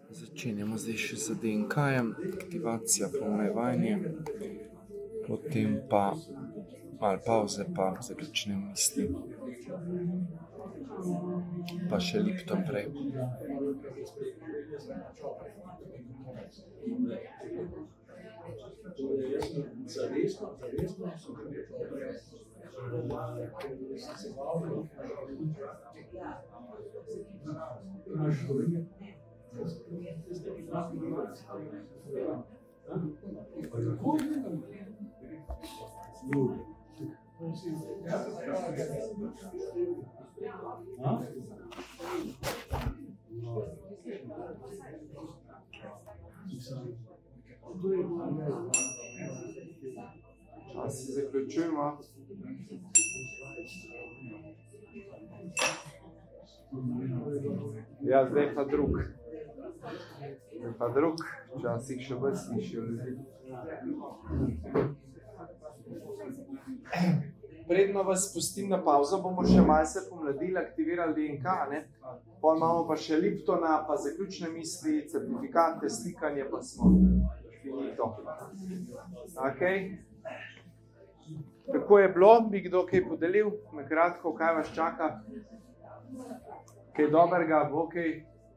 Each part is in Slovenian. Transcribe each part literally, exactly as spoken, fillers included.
Začenjamo zdaj še z D N K-jem, aktivacija, pomejevanje, potem pa malo pauze, pa zaključne misli, pa še Lipton prej. Časi zaključujemo. Ja, zdaj pa drug. Zdaj pa drug, včasih še bolj slišijo ljudi. Predno vas spustim na pauzo, bomo še malce pomladili, aktivirali D N K, ne? Pol imamo pa še Liptona, pa zaključne misli, certifikate, slikanje, pa smo finito. Okay. Kako je bilo? Bi kdo kaj podelil? Na kratko, kaj vas čaka? Kaj dobrega, bo kaj?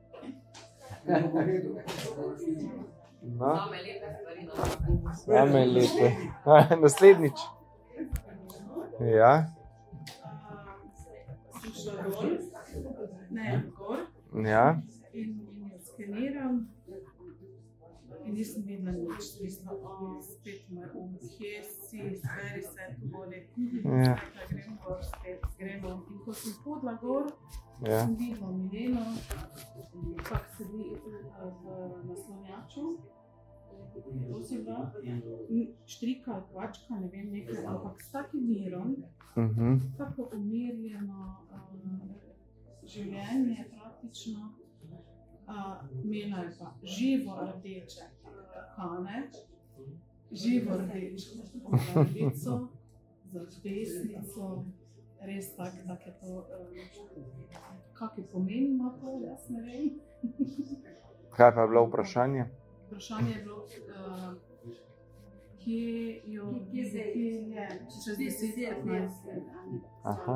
No. Same lepe stvari. Same lepe. Naslednjič. Ja. Sem šla dol, ne, gor, Ja. in, in jo skeniram in nisem videla nič. Mislim, o, spet me um, kje si, zveri se, tu boli. Ja. Rekla, grem gor, spet gremo. In ko sem hodila gor, Ja. sem videla Mileno, kak sedi v naslonjaču. To si bila, štrika, kvačka, ne vem, nekaj, ampak s takim mirom, Mhm. tako umirjeno uh, življenje praktično. Uh, imela je pa živo rdeče kane, živo rdečo ogrlico, zapestnico, res tak, tak je to, uh, kakaj pomen ima to, jaz ne vem. Kaj pa je bilo vprašanje? Vprašanje je bilo, uh, kje jo Kje se je, čez deset petnajst let. Aha.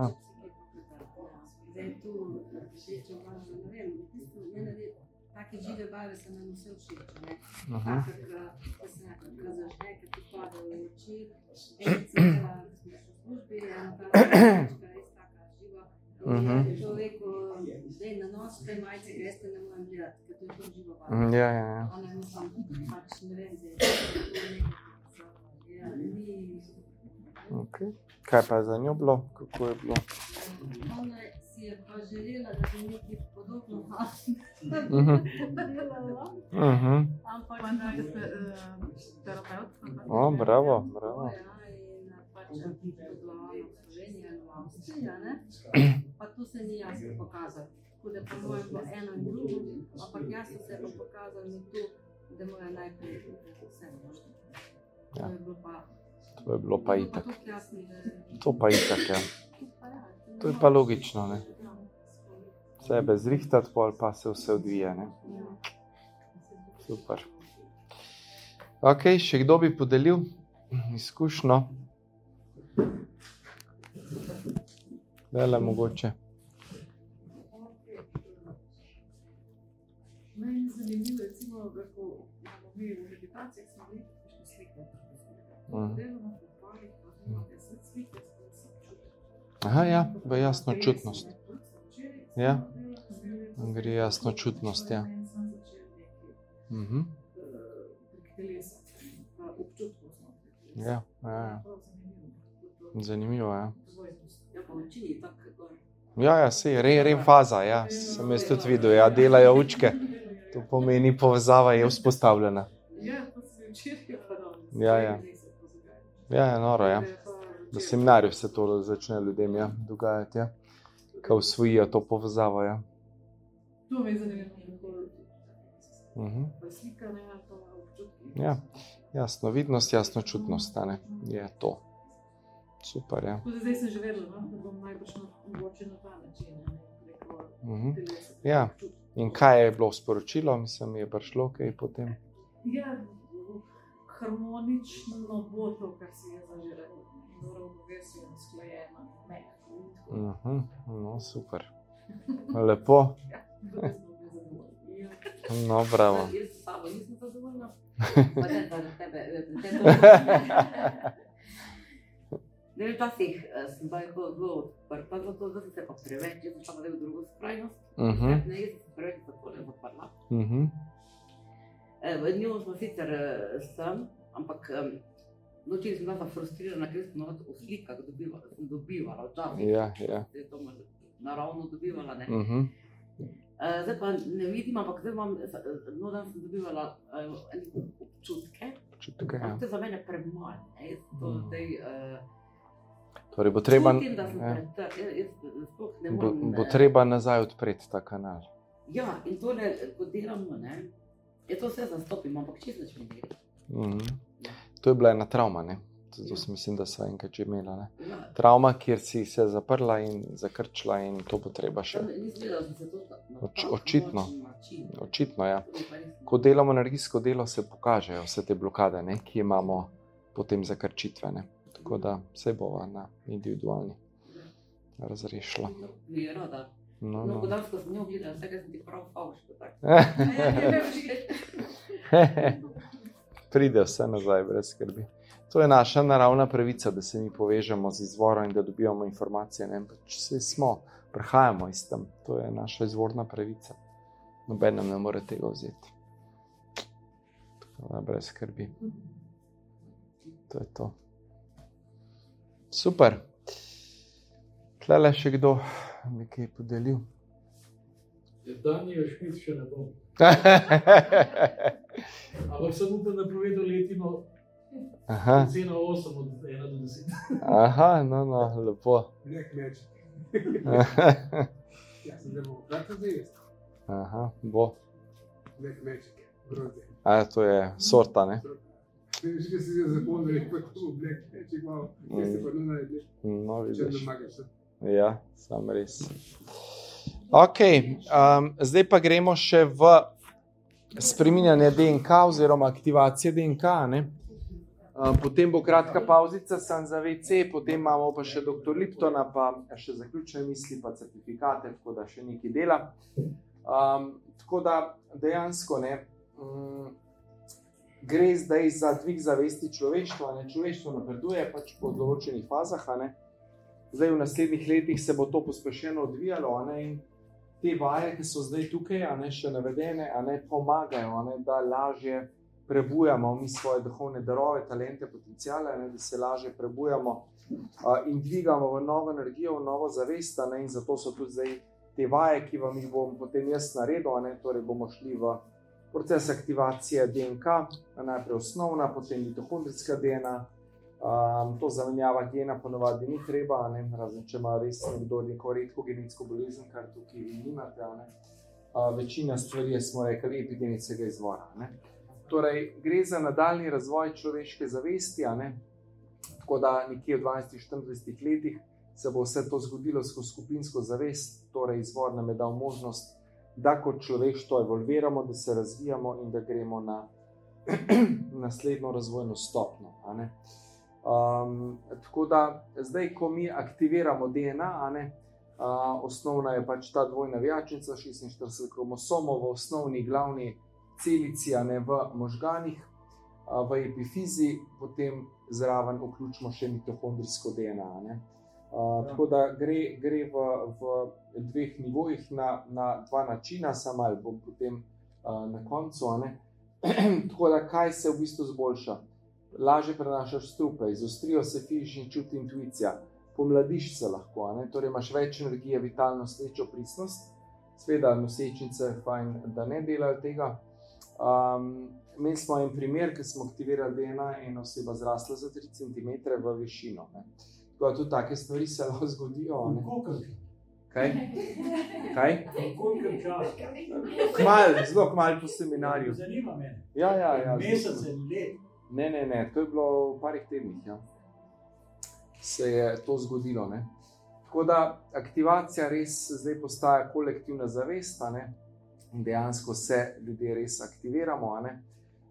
Zdaj tu, všeč obraža, ne vem, v bistvu, mene je, take žive barve se nam vse všeč, ne. Aha. Taka, ko se nekako zažne, ko ti pade v oči, enica, ko smo v službi, ena ta rečka, res taka živa. Mhm. Je človeku, zdaj na nos te majice greste, ne morem gledati, ker to je to živa barva. Ja, ja, ja. Ona je mislim, pač ne vem, zdaj, to je nekaj, ja, ni... Okay. Kaj pa je za njo bilo? Kako je bilo? Ona si je pa želela, da bi nekaj podobno Mhm. delala, Mhm. ampak Pa da je je terapeutka. O, bravo, bravo. ja, in pač je bila ona v Sloveniji in v Avstriji, ne? Pa tu se ni jasno pokazalo. Tako da po mojem bo eno in drugo, ampak jasno se je pa pokazalo mi tu, da mora najprej vse možno. Ja. To je bilo pa... To je bilo pa to je itak. tako jasno, da... To pa itak, ja. Pa ja, To je pa logično, ne. ja. Sebe zrihtati, pol pa se vse odvije, ne. Ja. Super. Ok, še kdo bi podelil izkušnjo? Vele mogoče. Meni je zanimivo, recimo, da ko imamo mi v meditacijah, smo mi kakšne slike. Mhm. Delamo po parih, pa imate vse slike, sem čutila. Aha, ja, v jasno čutnost. Ja. Gre jasno čutnost, ja. Mhm. Ja, ja, ja. Zanimivo, ja. Ja, pa oči je tako gor. Ja, ja, sej, re, re faza, ja. Sem jaz tudi videl, ja, delajo učke. To pomeni, povezava je vzpostavljena. Ja, to se mi včeraj pa danes. Ja, ja. Ja, je noro, ja. Na seminarju se to začne ljudem, ja, dogajati, ja. Ko usvojijo to povezavo, ja. To mi je zanimivo. Mhm. Pa slika, ne, to občutki. Ja, jasno vidnost, jasno čutnost, a ne, je to. Super, ja. Tudi zdaj sem že vedela, no, da bom najbrž na, mogoče na ta način, ne, v Mhm. telesu. Ja. In kaj je bilo sporočilo, mislim, je prišlo kaj potem? Ja, harmonično bo to, kar si je zaželel. Ravnovesje je usklajeno, mehko. Mhm. No, super. Lepo. Ja, brez mnogo zadovoljstva. No, bravo. Jaz s tabo nisem zadovoljna. Pa ne, da tebe, tebe. Ne, včasih eh, sem pa zelo zelo odprta za to, da sem se pa preveč, jaz sem šla v drugo skrajnost. Mhm. Ne, jaz sem se preveč zaprla, zaprla. Mhm. Eh, V njo smo sicer eh, sem, ampak um, noči sem bila pa frustrirana, ker sem noč v slikah dobivala, sem dobivala včasih. Ja, ja. Zdaj to možno naravno dobivala, ne. Mhm. Eh, Zdaj pa ne vidim, ampak zdaj imam, no dan sem dobivala eh, ene občutke, Občutek, ja. ampak to je za mene premalo, ne. Jaz to Mhm. zdaj eh, Torej bo treba, čutim, da sem ja, pretrd, jaz, jaz sploh ne bo, morem. bo eh, treba nazaj odpreti ta kanal. Ja, in tole, ko delamo, ne, je to vse zastopim, ampak čisto nič mi gre. Mhm. To je bila ena travma, ne? To sem, mislim, da sva enkrat že imela, ne? Ja. Travma, kjer si se zaprla in zakrčila in to bo treba še. Nisem vedela, da sem se to na Oč- tak očitno. močen način. Očitno, ja. To mi pa res ne- Ko delamo energijsko delo, se pokažejo vse te blokade, ne? Ki imamo potem zakrčitve, ne? Tako da vse bova na individualni razrešila. Bi rada. No, No, no. ko dansko sem njo gledala, vse, kaj sem ti prav favš, tako. Ja, ne vem, že. Pride vse nazaj, brez skrbi. To je naša naravna pravica, da se mi povežemo z izvorom in da dobivamo informacije. Ne? Pač vsi smo, prihajamo iz tam. To je naša izvorna pravica. Noben nam ne more tega vzeti. Tako da brez skrbi. To je to. Super. Tlele še kdo nekaj podelil? Danija Šmit še ne bom. Ampak sem upam, da povedal letino Aha, cena osem od ena do deset. aha, no, no, lepo. Black Magic. Ja, sem zdaj bom kratko zavest. Aha, bo. Black Magic. Bronze. A to je sorta, ne? Veš, kaj si zdaj zapomnil, kako je to Black Magic, malo. Kaj ste pa ne najdli? No, Črno vidiš. magično. Ja, sam res. Ok, um, zdaj pa gremo še v spreminjanje D N K oziroma aktivacije D N K. Ne? Uh, potem bo kratka pauzica, sam za V C, potem imamo pa še doktor Liptona, pa še zaključne misli, pa certifikate, tako da še nekaj dela. Um, tako da dejansko ne, um, gre zdaj za dvig zavesti človeštva. Ne? Človeštvo napreduje pač po določenih fazah, a ne? Zdaj v naslednjih letih se bo to pospešeno odvijalo, a ne, in te vaje, ki so zdaj tukaj, a ne, še navedene, a ne, pomagajo, a ne, da lažje prebujamo mi svoje duhovne darove, talente, potenciale, a ne, da se lažje prebujamo a, in dvigamo v novo energijo, v novo zavest, a ne, in zato so tudi zdaj te vaje, ki vam jih bom potem jaz naredil, a ne, torej bomo šli v proces aktivacije D N K, najprej osnovna, potem mitohondrijska D N A. Um, to zamenjava gena ponovadi ni treba, ne, razen če ima res nekdo neko redko genetsko bolezen, kar tukaj vi nimate. Ne. Uh, večina stvari je, smo rekli, epidemičnega izvora. Ne. Torej, gre za nadaljni razvoj človeške zavesti, a ne. Tako da nekje v dvanajstih štiriindvajsetih letih se bo vse to zgodilo skozi skupinsko zavest, torej izvor nam je dal možnost, da kot človeštvo evolviramo, da se razvijamo in da gremo na naslednjo razvojno stopnjo. A ne. Um, tako da zdaj, ko mi aktiviramo D N A, a ne, uh, osnovna je pač ta dvojna vijačnica, šestinštirideset kromosomov v osnovni glavni celici, a ne, v možganih, uh, v epifizi, potem zraven vključimo še mitohondrijsko D N A. A ne. Uh, tako da gre, gre v, v dveh nivojih na, na dva načina, samo ali bom potem uh, na koncu. A ne. Tako da kaj se v bistvu zboljša? Lažje prenašaš strupe, izostrijo se fizični čuti, intuicija, pomladiš se lahko, a ne? Torej imaš več energije, vitalnost, večjo pristnost. Sveda nosečnice fajn, da ne delajo tega. Um, imeli smo en primer, ki smo aktivirali D N A, ena oseba zrasla za tri centimetre v višino. Ne? Tako da tudi take stvari se lahko zgodijo. Ne? Kaj? Kaj? Koliko čas? Kmal, zelo kmal po seminarju. Zanima me. Ja, ja, ja. Mesece, let. Ne, ne, ne, to je bilo v parih tednih, ja. Se je to zgodilo, ne. tako da aktivacija res zdaj postaja kolektivna zavest, a ne? In dejansko se ljudje res aktiviramo. A ne?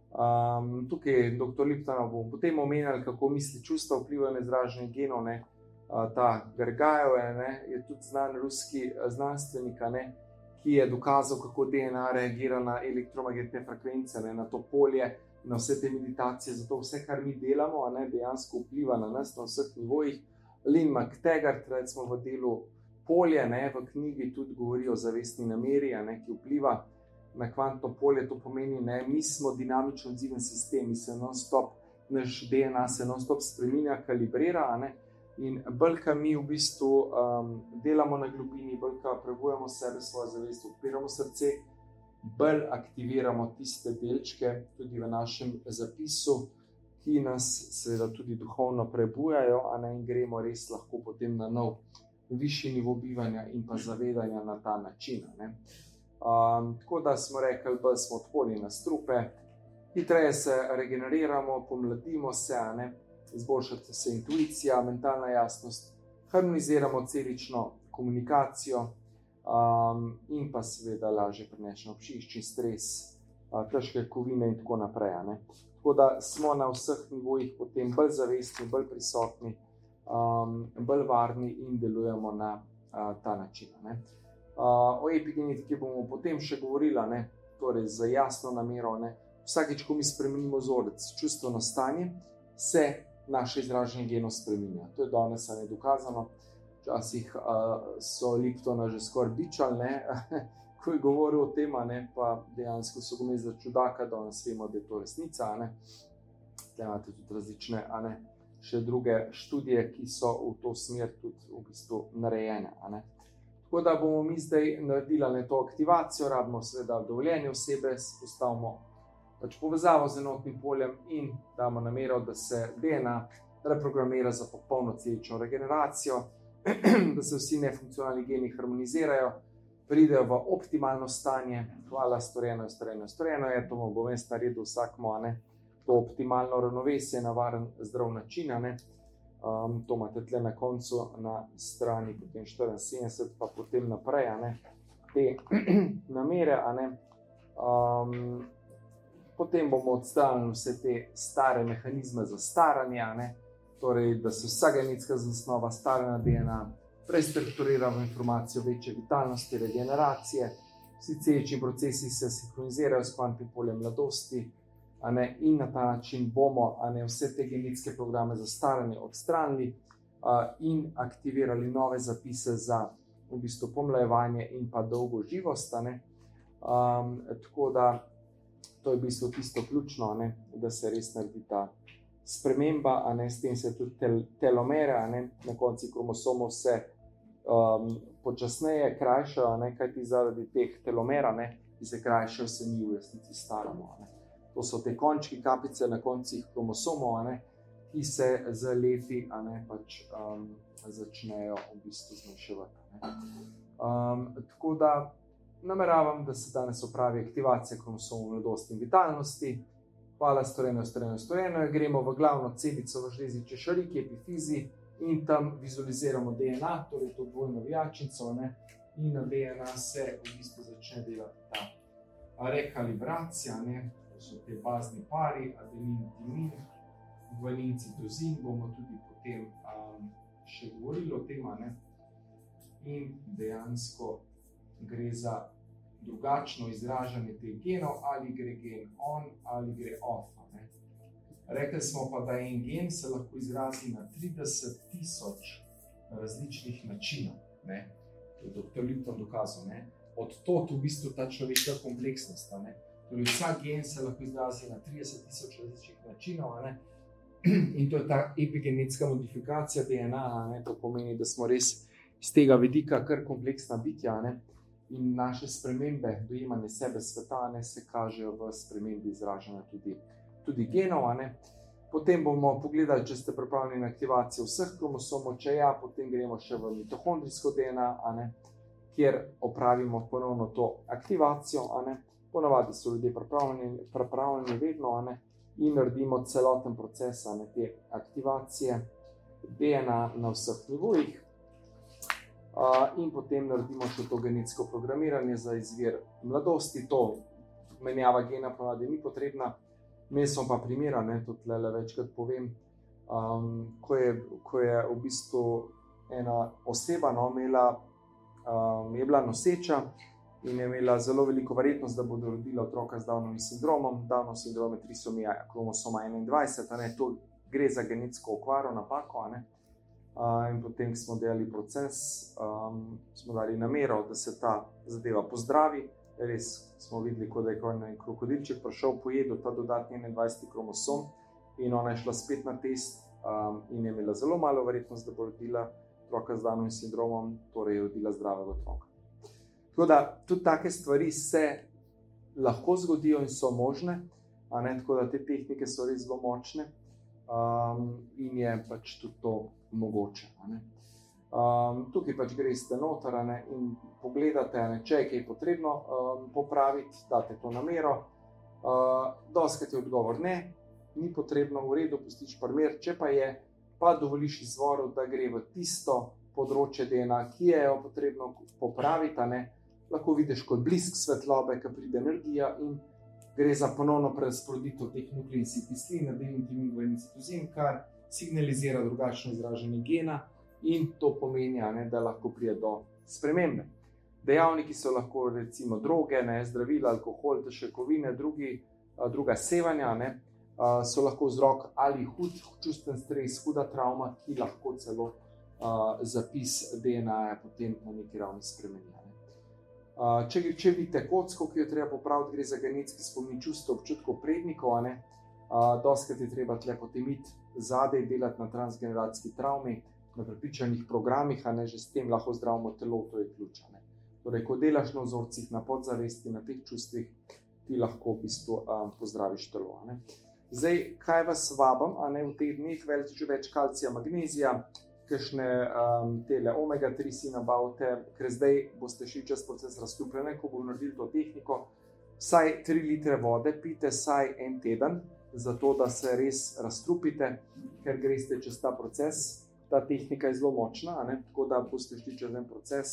Um, tukaj doktor Liptonov bomo potem omenjali, kako misli čustva vplivajo na izražanje genov. Ne? Uh, ta Gergajev je tudi znan ruski znanstvenik, ne? Ki je dokazal, kako D N A reagira na elektromagnetne frekvence, ne? Na to polje, na vse te meditacije. Zato vse, kar mi delamo, ne? Dejansko vpliva na nas na vseh nivojih. Lynn McTaggart, recimo v delu Polje, ne? V knjigi tudi govori o zavestni nameri, ne? Ki vpliva na kvantno polje. To pomeni, ne? Mi smo dinamično odziven sistem, mi se non-stop, naš D N A se non-stop spreminja, kalibrira, ne? In bolj, ko mi v bistvu um, delamo na globini, bolj, ko prebujemo sebe, svojo zavest, odpiramo srce, bolj aktiviramo tiste delčke tudi v našem zapisu, ki nas seveda tudi duhovno prebujajo, a ne, in gremo res lahko potem na nov višji nivo bivanja in pa zavedanja na ta način. Ne. Um, tako da smo rekli, bolj smo odporni na strupe, hitreje se regeneriramo, pomladimo se, a ne. Izboljšati se intuicija, mentalna jasnost, harmoniziramo celično komunikacijo um, in pa seveda lažje prenešemo občišči, stres, uh, težke kovine in tako naprej. Ne. Tako da smo na vseh nivojih potem bolj zavestni, bolj prisotni, um, bolj varni in delujemo na uh, ta način. Ne. Uh, o epigenetiki bomo potem še govorili, ne, torej z jasno namero. Ne. Vsakič, ko mi spremenimo vzorec, čustveno stanje, se naše izražanje genov spreminja. To je danes ne dokazano. Včasih uh, so Liptona že skoraj bičali, ne, ko je govoril o tem, ne, pa dejansko so ga imeli za čudaka, danes vemo, da je to resnica. Ne. Tukaj imate tudi različne, a ne, še druge študije, ki so v to smer tudi v bistvu narejene. A ne. Tako da bomo mi zdaj naredili ne, to aktivacijo, rabimo seveda dovoljenje osebe, postavimo pač povezavo z enotnim poljem in damo namero, da se D N A reprogramira za popolno celično regeneracijo, da se vsi nefunkcionalni geni harmonizirajo, pridejo v optimalno stanje. Hvala, storjeno je, storjeno je, storjeno je, to bom jaz naredil vsakmo, ne, to optimalno ravnovesje na varen, zdrav način. Ne. Um, to imate tle na koncu na strani potem štiriinsedemdeset, pa potem naprej, a ne, te namere, a ne. Um, Potem bomo odstavili vse te stare mehanizme za staranje, ne? Torej, da se vsa genetska zasnova staranja D N A prestrukturiramo informacijo večje vitalnosti, regeneracije, vsi celični procesi se sinhronizirajo s kvantnim poljem mladosti, a ne? In na ta način bomo, a ne, vse te genetske programe za staranje odstranili a, in aktivirali nove zapise za v bistvu pomlajevanje in pa dolgo živost. A ne? Um, tako da to je v bistvu tisto ključno, ne, da se res naredi ta sprememba, a ne, s tem se tudi tel, telomere, a ne, na konci kromosomov se um, počasneje krajšajo, ne, kajti zaradi teh telomera, ne, ki se krajšajo, se mi v resnici staramo. A ne. To so te končki, kapice na koncih kromosomov, a ne, ki se z leti, a ne, pač um, začnejo v bistvu zmanjševati. Um, tako da nameravam, da se danes opravi aktivacija kromosomov mladosti in vitalnosti. Hvala, storjeno, storjeno, storjeno. Gremo v glavno celico v žlezi češariki, epifizi in tam vizualiziramo D N A, torej to dvojno vijačnico, ne? In na D N A se v bistvu začne delati ta rekalibracija, ne? To so te bazni pari, adenin, timin, guanin, citozin, bomo tudi potem um, še govorili o tem, ne? In dejansko gre za drugačno izražanje teh genov, ali gre gen on ali gre off. Ne? Rekli smo pa, da en gen se lahko izrazi na trideset tisoč različnih načinov. Ne? To je doktor Lipton dokazal. Ne? Od tod v bistvu ta človeška kompleksnost. Ne? Torej, vsak gen se lahko izrazi na trideset tisoč različnih načinov. Ne? In to je ta epigenetska modifikacija D N A. Ne? To pomeni, da smo res iz tega vidika kar kompleksna bitja. Ne? In naše spremembe, dojemanje sebe, sveta, ne, se kažejo v spremembi izražanja tudi, tudi genov. Ne. Potem bomo pogledali, če ste pripravljeni na aktivacijo vseh kromosomov, če ja, potem gremo še v mitohondrijsko D N A, a ne, kjer opravimo ponovno to aktivacijo. A ne. Ponavadi so ljudje pripravljeni, pripravljeni vedno, a ne, in naredimo celoten proces, a ne, te aktivacije D N A na vseh nivojih. Uh, in potem naredimo še to genetsko programiranje za izvir mladosti. To menjava gena ponavadi ni potrebna. Imeli smo pa primera, ne, tudi le večkrat povem, um, ko, je, ko je v bistvu ena oseba no, imela, um, je bila noseča in je imela zelo veliko verjetnost, da bo rodila otroka z Downovim sindromom. Downov sindrom je trisomija kromosoma enaindvajset, a ne, to gre za genetsko okvaro, napako, a ne. Uh, in potem, ko smo delali proces, um, smo dali namero, da se ta zadeva pozdravi. Res smo videli, kot da je en krokodilček prišel, pojedel ta dodatni enaindvajseti kromosom in ona je šla spet na test um, in je imela zelo malo verjetnost, da bo rodila otroka z Downovim sindromom, torej je rodila zdravega otroka. Tako da, tudi take stvari se lahko zgodijo in so možne, a ne, tako da te tehnike so res zelo močne um, in je pač tudi to mogoče. A ne. Um, tukaj pač greste noter ne, in pogledate, ne, če je kaj potrebno um, popraviti, date to namero. Uh, Dostikrat je odgovor ne, ni potrebno, v redu, pustiš primer, če pa je, pa dovoliš izvoru, da gre v tisto področje D N A, ki je jo potrebno popraviti, ne, lahko vidiš kot blisk svetlobe, ki pride energija in gre za ponovno prerazporeditev teh nukleinskih kislin na D-nukleinidin citozin, kar signalizira drugačno izražanje gena. In to pomeni, ne, da lahko pride do spremembe. Dejavniki so lahko recimo droge, ne, zdravila, alkohol, težakovine, drugi, druga sevanja, ne, so lahko vzrok ali hud čustven stres, huda travma, ki lahko celo uh, zapis D N A-ja potem na neki ravni spremeni. Uh, če, če vidite kocko, ki jo treba popraviti, gre za genetski spomin čustev, občutkov prednikov, ne, uh, dostikrat je treba tle potem iti zadaj delati na transgeneracijski travmi, na prepričanih programih, a ne, že s tem lahko zdravimo telo, to je ključ. Ne. Torej, ko delaš na vzorcih, na podzavesti, na teh čustvih, ti lahko v bistvu um, pozdraviš telo. A ne. Zdaj, kaj vas vabim, a ne, v teh dneh več, več kalcija, magnezija, kakšne um, tele omega tri si nabavite, ker zdaj boste šli čez proces razstrupljanja, ko bomo naredili to tehniko, vsaj tri litre vode pite vsaj en teden, zato da se res razstrupite, ker greste čez ta proces. Ta tehnika je zelo močna, ne? Tako da boste šli čez en proces,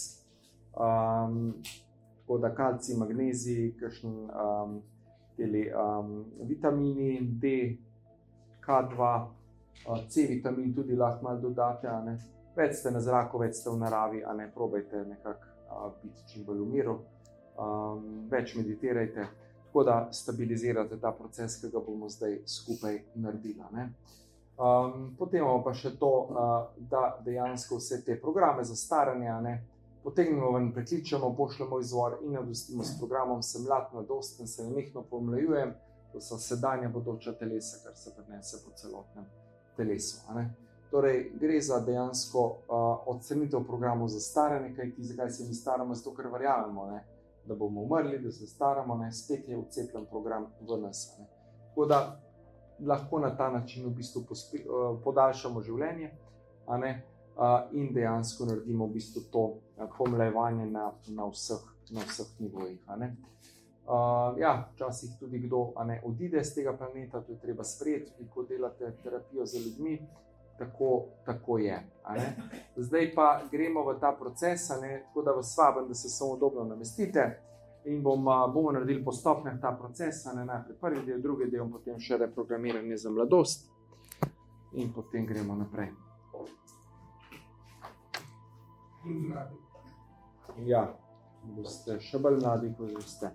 um, tako da kalcij, magnezij, kakšen um, teli, um, vitamini D, K dva, uh, C vitamin tudi lahko malo dodate, a ne? Več ste na zraku, več ste v naravi, a ne, probajte nekako uh, biti čim bolj v miru, um, več meditirajte, tako da stabilizirate ta proces, ki ga bomo zdaj skupaj naredili, ne? Um, potem imamo pa še to, uh, da dejansko vse te programe za staranje, ne, potegnemo ven, prekličemo, pošljemo izvor in navdostimo s programom Sem mlad, mladosten, se nenehno pomlajujem, to so sedanja bodoča telesa, kar se prenese po celotnem telesu. A ne. Torej, gre za dejansko uh, odstranitev programov za staranje, kajti zakaj se mi staramo, zato ker verjamemo, ne, da bomo umrli, da se staramo, ne, spet je vcepljen program v nas. Ne. Tako da lahko na ta način v bistvu pospe, uh, podaljšamo življenje, a ne, uh, in dejansko naredimo v bistvu to uh, pomlajevanje na, na, vseh, na vseh nivojih. A ne. Uh, ja, včasih tudi kdo a ne, odide z tega planeta, to je treba sprejeti, ko delate terapijo z ljudmi, tako, tako je. A ne. Zdaj pa gremo v ta proces, a ne, tako da vas vabim, da se samodobno namestite. In bom, bomo naredili po stopnjah ta proces, ne, najprej prvi del, drugi del, potem še reprogramiranje za mladost in potem gremo naprej. Ja, boste še bolj mladi, kot že ste.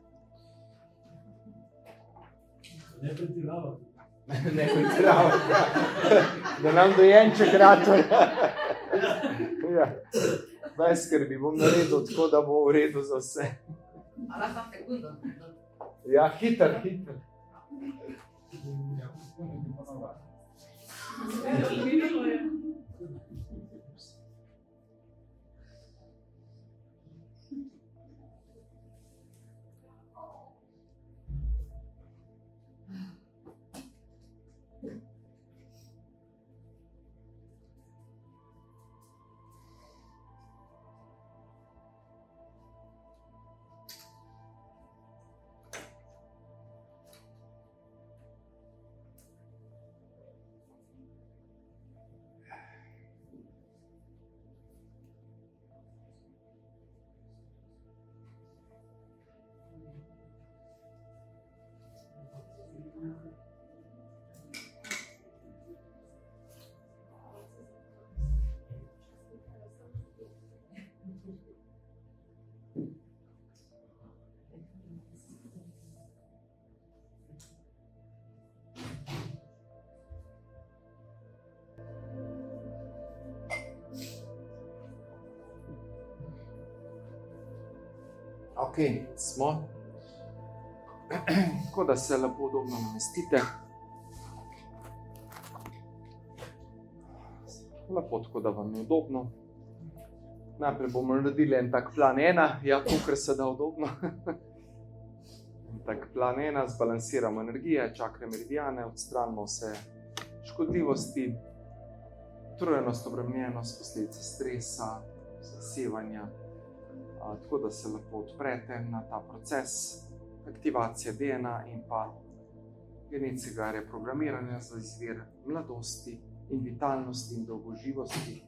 Ne pretiravati. Ne pretiravati, da nam dojenček rato. Ja, brez skrbi, bom naredil tako, da bo v redu za vse. Ali pa sekundo? Ja, hiter, hiter. Ok, smo. Tako da se lepo udobno namestite. Lepo, tako da vam je udobno. Najprej bomo naredili en tak plan ena, ja, kolikor se da udobno. En tak plan ena, zbalansiramo energije, čakre meridiane, odstranimo vse škodljivosti, utrujenost, obremenjenost, posledice stresa, zasevanja. A, tako da se lepo odprete na ta proces aktivacije D N A in pa genetskega reprogramiranja za izvir mladosti in vitalnosti in dolgoživosti.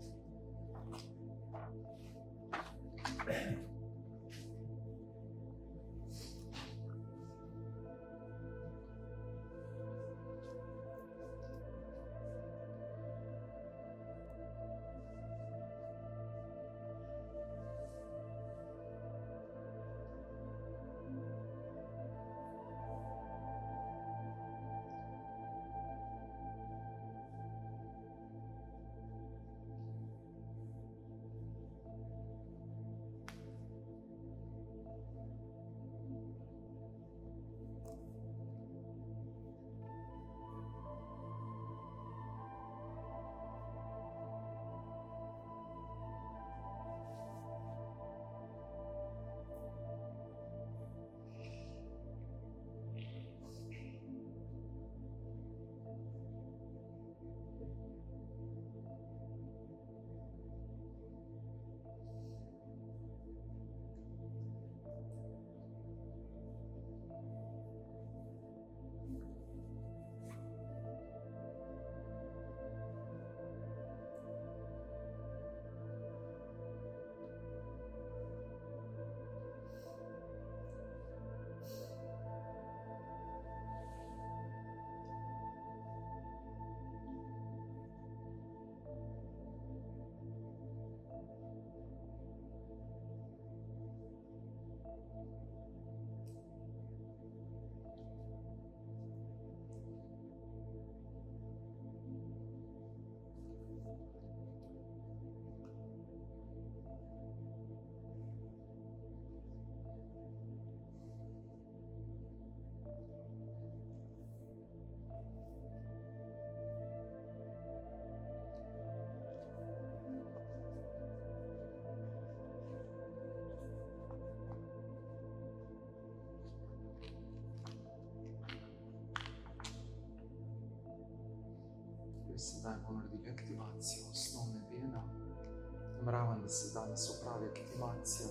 Sedaj bomo naredili aktivacijo osnovne D N A. Nameravam, da se danes opravi aktivacija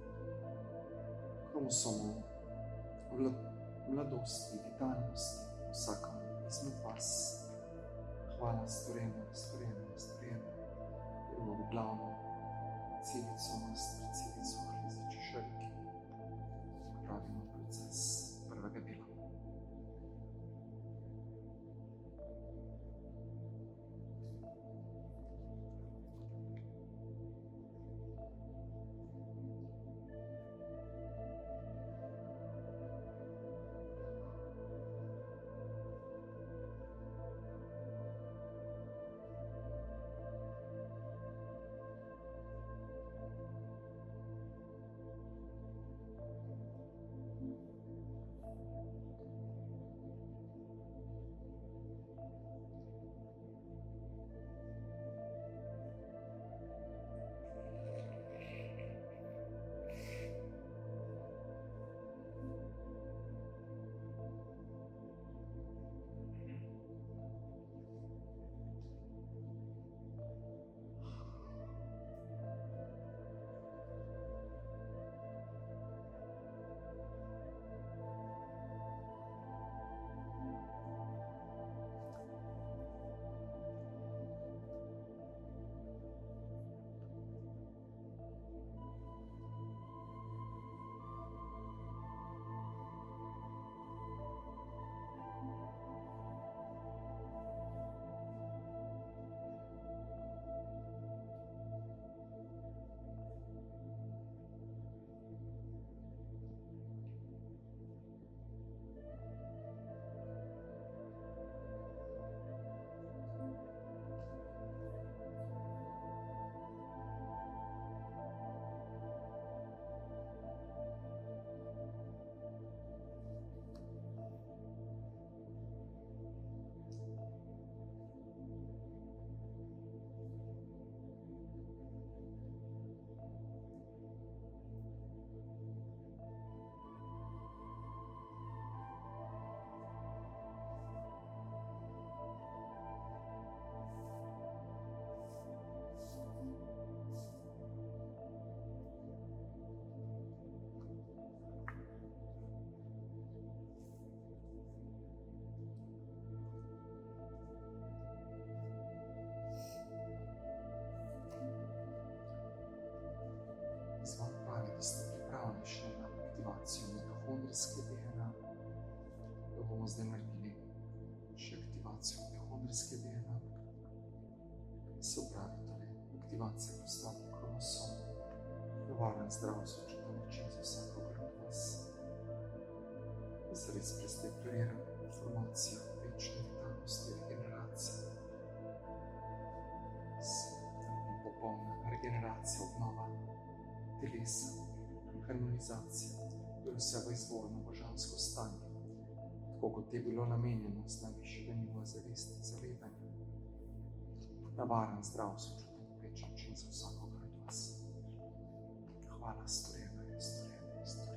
kromosomov mladosti, vitalnosti vsakom izmed vas. Hvala, storjeno, storjeno, storjeno. Gremo v glavno celico, master celico, hliziči šrki. Opravimo proces prvega dela. bomo zdaj naredili še aktivacijo mitohondrijske D N A. Se pravi, torej aktivacija postavlja kromosom, varen zdrav sočuten način za vsakogar od vas. Zares prestrukturirane informacije o večni vitalnosti regeneracije. Se naredi popolna regeneracija, obnova telesa, harmonizacija, to je vse v izvorno božansko stanje, tako kot je bilo namenjeno z najvišjega nivoja zavesti, zavedanja. Na varen, zdrav, sočuten, večni način za vsakogar od vas. Hvala, storjeno je, storjeno je, storjeno.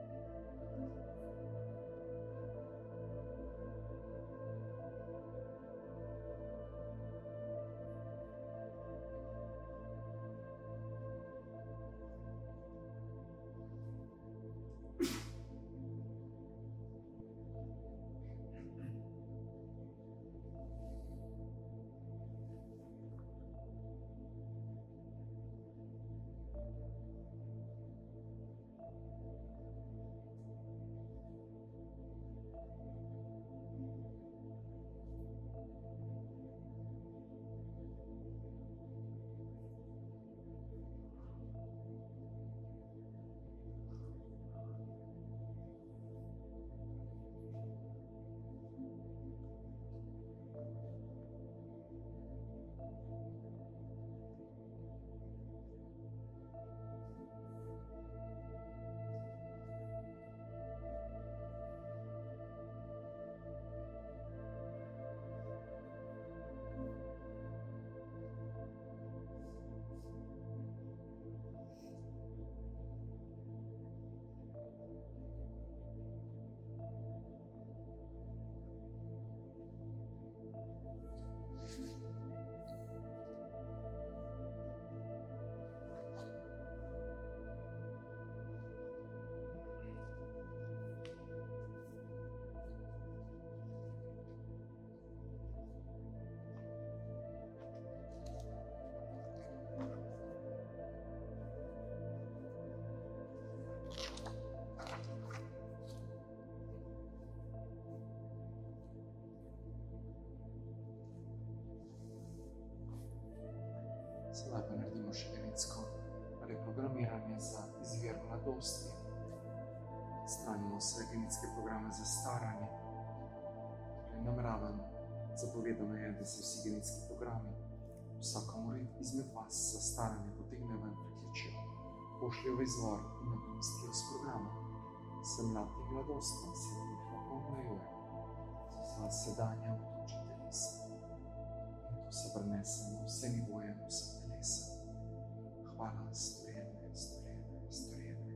Sedaj pa naredimo še genetsko reprogramiranje za izvir mladosti. Stranimo vse genetske programe za staranje. Nameravam, zapovedano je, da se vsi genetski programi, vsakomur izmed vas za staranje potegne ven, prekličijo, pošljajo v izvor in nadomestijo s programom. Se mlad in mladostno se nekako omejuje za sedanje otoče telesa. In to se prenese na vse nivoje, na vse telesa. Hvala, storjeno, storjeno, storjeno.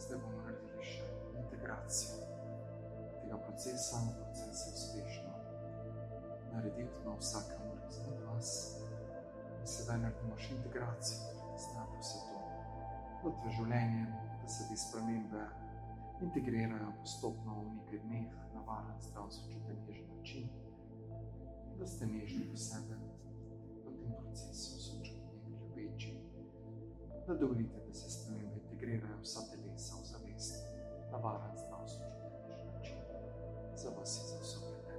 Zdaj bomo naredili še integracijo tega procesa, proces je uspešno naredil na vsakem izmed vas. In sedaj naredimo še integracijo, da znate vse to. Kot v življenju, da se te spremembe integrirajo postopno v nekaj dneh na varen, zdrav, sočuten, nežen način. Da ste nežni do sebe v tem procesu, sočutni, ljubeči. Da dovolite, da se spremembe integrirajo vsa telesa v zavest na varen, zdrav, sočuten, nežen način. Za vas in za vso vedenje.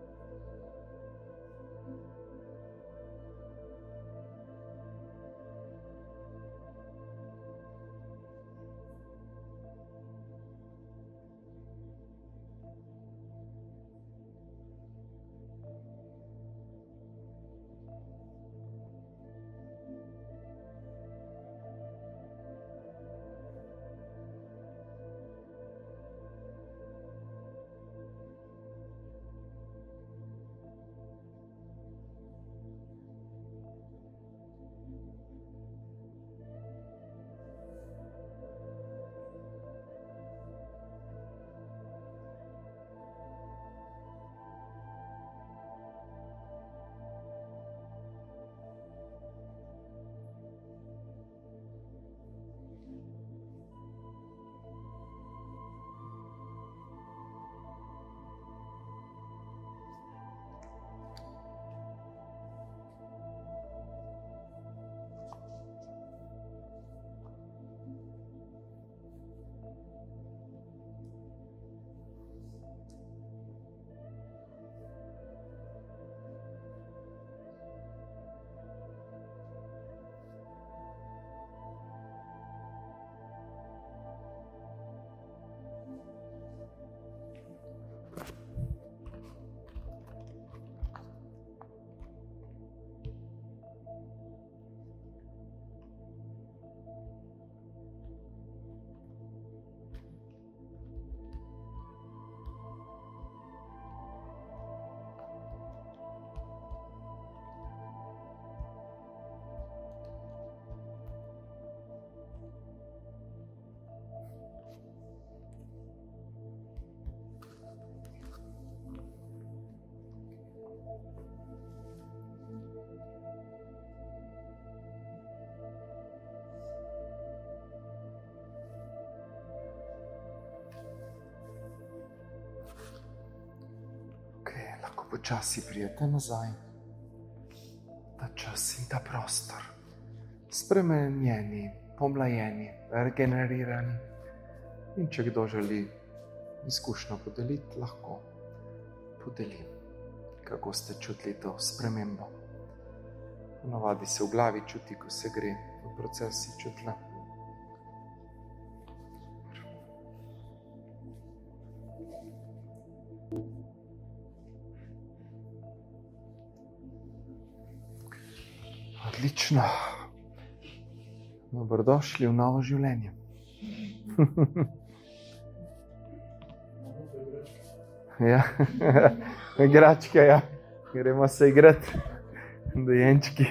Počasi prijete nazaj, ta čas in ta prostor, spremenjeni, pomlajeni, regenerirani. In če kdo želi izkušnjo podeliti, lahko podeli, kako ste čutili to spremembo. Ponavadi se v glavi čuti, ko se gre v procesi čutila. Odlično. Dobrodošli v novo življenje. Ja, igračke, ja. Gremo se igrati. Dojenčki.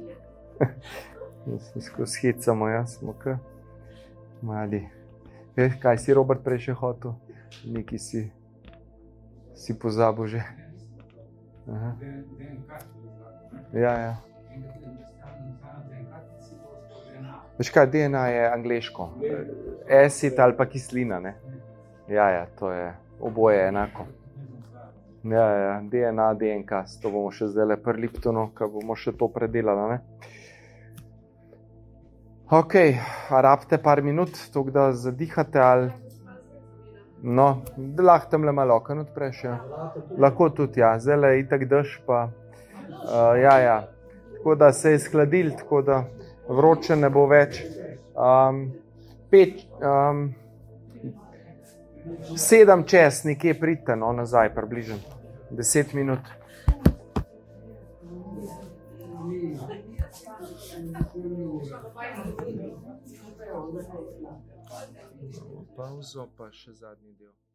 Skozi hecamo, ja, smo kar mali. Veš, kaj si Robert prej še hotel? Nekaj si, si pozabil že. Aha. Ja, ja. Veš kaj, D N A je angleško. Acid ali pa kislina, ne? Ja, ja, to je, oboje enako. Ja, ja, D N A, D N K, to bomo še zdaj pri Liptonu, ko bomo še to predelali, ne? Ok, a rabite par minut, toliko da zadihate ali... No, lahko tamle malo okno odpreš, ja. Lahko tudi, ja, zdaj je itak dež, pa... Uh, ja, ja. Tako da se je skladil, tako da vroče ne bo več. Um, pet, um, sedem čez nekje pridite, no, nazaj, približno. Deset minut. Pauzo pa še zadnji del.